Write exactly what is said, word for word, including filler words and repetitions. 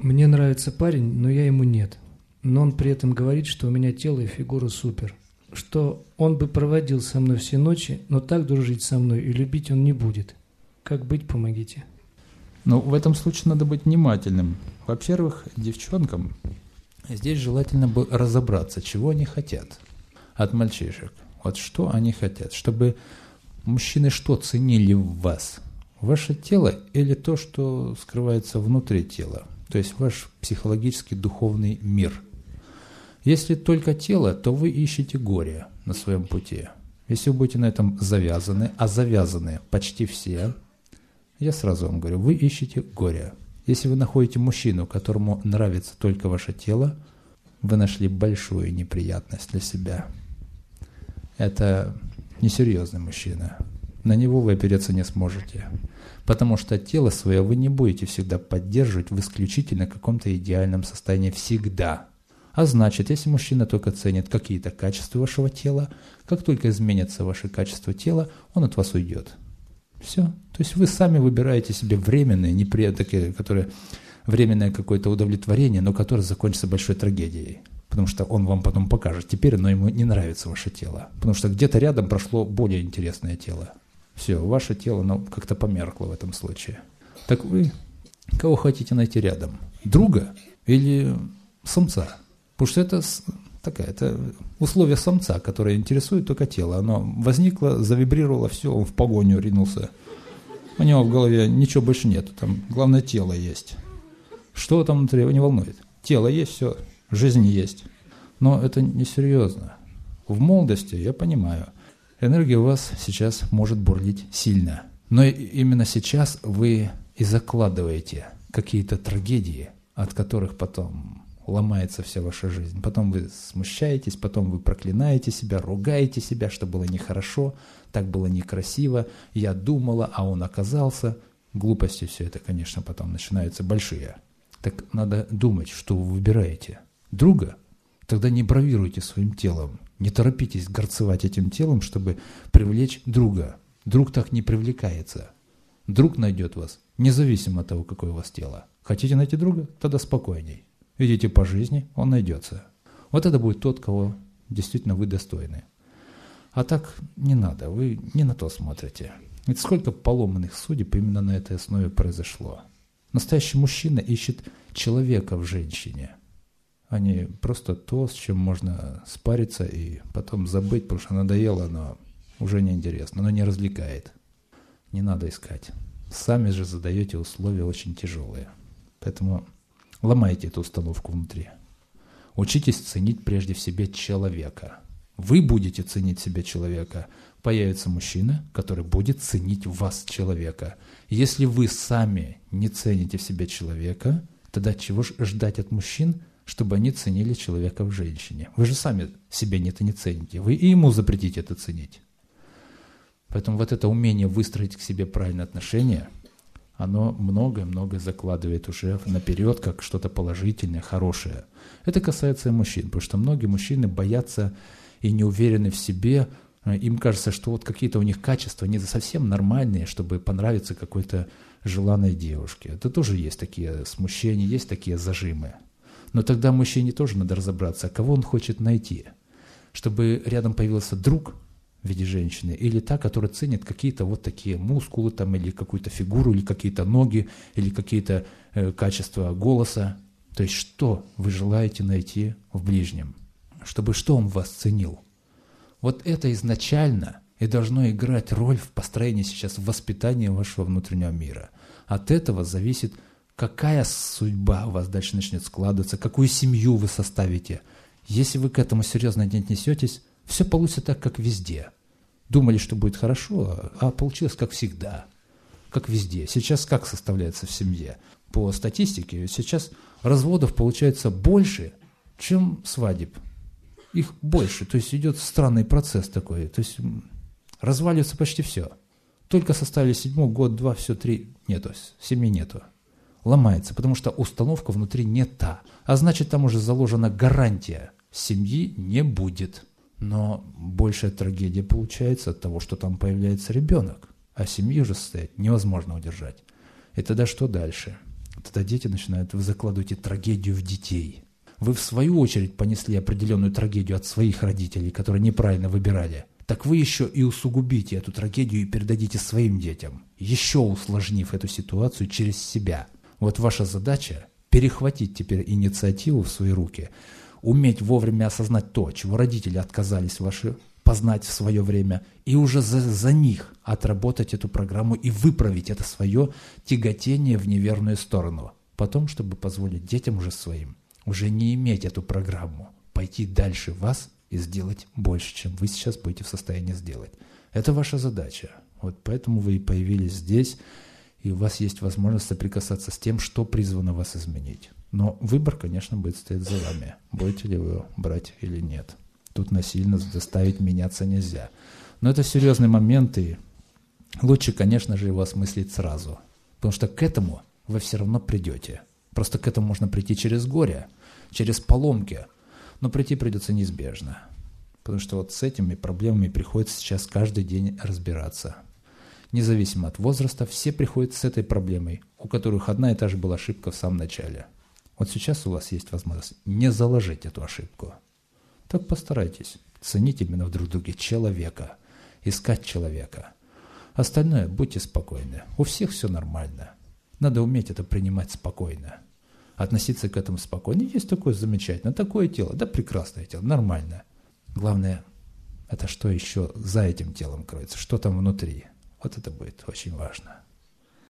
Мне нравится парень, но я ему нет. Но он при этом говорит, что у меня тело и фигура супер. Что он бы проводил со мной все ночи, но так дружить со мной и любить он не будет. Как быть, помогите. Ну, в этом случае надо быть внимательным. Во-первых, девчонкам здесь желательно бы разобраться, чего они хотят от мальчишек. Вот что они хотят, чтобы мужчины что ценили в вас? Ваше тело или то, что скрывается внутри тела? То есть ваш психологический духовный мир. Если только тело, то вы ищете горе на своем пути. Если вы будете на этом завязаны, а завязаны почти все, я сразу вам говорю, вы ищете горе. Если вы находите мужчину, которому нравится только ваше тело, вы нашли большую неприятность для себя. Это несерьезный мужчина. На него вы опереться не сможете. Потому что тело свое вы не будете всегда поддерживать в исключительно каком-то идеальном состоянии всегда. А значит, если мужчина только ценит какие-то качества вашего тела, как только изменится ваше качество тела, он от вас уйдет. Все. То есть вы сами выбираете себе временные, неприятные, которые временное какое-то удовлетворение, но которое закончится большой трагедией. Потому что он вам потом покажет теперь, но ему не нравится ваше тело. Потому что где-то рядом прошло более интересное тело. Все, ваше тело ну, как-то померкло в этом случае. Так вы кого хотите найти рядом? Друга или самца? Потому что это такая, это условие самца, которое интересует только тело. Оно возникло, завибрировало, все, он в погоню ринулся. У него в голове ничего больше нет. Там главное тело есть. Что там внутри его не волнует? Тело есть, все, жизнь есть. Но это несерьезно. В молодости, я понимаю, энергия у вас сейчас может бурлить сильно. Но именно сейчас вы и закладываете какие-то трагедии, от которых потом ломается вся ваша жизнь. Потом вы смущаетесь, потом вы проклинаете себя, ругаете себя, что было нехорошо, так было некрасиво, я думала, а он оказался. Глупости все это, конечно, потом начинаются большие. Так надо думать, что вы выбираете. Друга? Тогда не бравируйте своим телом, не торопитесь горцевать этим телом, чтобы привлечь друга. Друг так не привлекается. Друг найдет вас, независимо от того, какое у вас тело. Хотите найти друга? Тогда спокойней. Идите по жизни, он найдется. Вот это будет тот, кого действительно вы достойны. А так не надо, вы не на то смотрите. Ведь сколько поломанных судеб именно на этой основе произошло. Настоящий мужчина ищет человека в женщине, а не просто то, с чем можно спариться и потом забыть, потому что надоело, но уже неинтересно, но не развлекает. Не надо искать. Сами же задаете условия очень тяжелые. Поэтому ломайте эту установку внутри. Учитесь ценить прежде в себе человека. Вы будете ценить в себе человека. Появится мужчина, который будет ценить в вас человека. Если вы сами не цените в себе человека, тогда чего ж ждать от мужчин, чтобы они ценили человека в женщине? Вы же сами себе это не цените. Вы и ему запретите это ценить. Поэтому вот это умение выстроить к себе правильные отношения, оно многое-многое закладывает уже наперед, как что-то положительное, хорошее. Это касается и мужчин, потому что многие мужчины боятся и не уверены в себе. Им кажется, что вот какие-то у них качества не совсем нормальные, чтобы понравиться какой-то желанной девушке. Это тоже есть такие смущения, есть такие зажимы. Но тогда мужчине тоже надо разобраться, кого он хочет найти. Чтобы рядом появился друг в виде женщины, или та, которая ценит какие-то вот такие мускулы, там, или какую-то фигуру, или какие-то ноги, или какие-то э, качества голоса. То есть что вы желаете найти в ближнем? Чтобы что он вас ценил? Вот это изначально и должно играть роль в построении сейчас воспитания вашего внутреннего мира. От этого зависит, какая судьба у вас дальше начнет складываться, какую семью вы составите. Если вы к этому серьезно не отнесетесь, все получится так, как везде. Думали, что будет хорошо, а получилось как всегда, как везде. Сейчас как составляется в семье? По статистике сейчас разводов получается больше, чем свадеб. Их больше, то есть идет странный процесс такой, то есть разваливается почти все. Только составили седьмой год, два, все, три, нету, семьи нету. Ломается, потому что установка внутри не та. А значит, там уже заложена гарантия, семьи не будет. Но большая трагедия получается от того, что там появляется ребенок, а семьи уже состоять невозможно удержать. И тогда что дальше? Тогда дети начинают, вы закладываете трагедию в детей. Вы в свою очередь понесли определенную трагедию от своих родителей, которые неправильно выбирали. Так вы еще и усугубите эту трагедию и передадите своим детям, еще усложнив эту ситуацию через себя. Вот ваша задача – перехватить теперь инициативу в свои руки, уметь вовремя осознать то, чего родители отказались ваши познать в свое время, и уже за, за них отработать эту программу и выправить это свое тяготение в неверную сторону. Потом, чтобы позволить детям уже своим, уже не иметь эту программу, пойти дальше вас и сделать больше, чем вы сейчас будете в состоянии сделать. Это ваша задача. Вот поэтому вы и появились здесь, и у вас есть возможность соприкасаться с тем, что призвано вас изменить. Но выбор, конечно, будет стоять за вами, будете ли вы брать или нет. Тут насильно заставить меняться нельзя. Но это серьезный момент, и лучше, конечно же, его осмыслить сразу. Потому что к этому вы все равно придете. Просто к этому можно прийти через горе, через поломки. Но прийти придется неизбежно. Потому что вот с этими проблемами приходится сейчас каждый день разбираться. Независимо от возраста, все приходят с этой проблемой, у которых одна и та же была ошибка в самом начале. Вот сейчас у вас есть возможность не заложить эту ошибку. Так постарайтесь ценить именно в друг друге человека, искать человека. Остальное будьте спокойны. У всех все нормально. Надо уметь это принимать спокойно. Относиться к этому спокойно. Есть такое замечательное, такое тело, да прекрасное тело, нормально. Главное, это что еще за этим телом кроется, что там внутри. Вот это будет очень важно.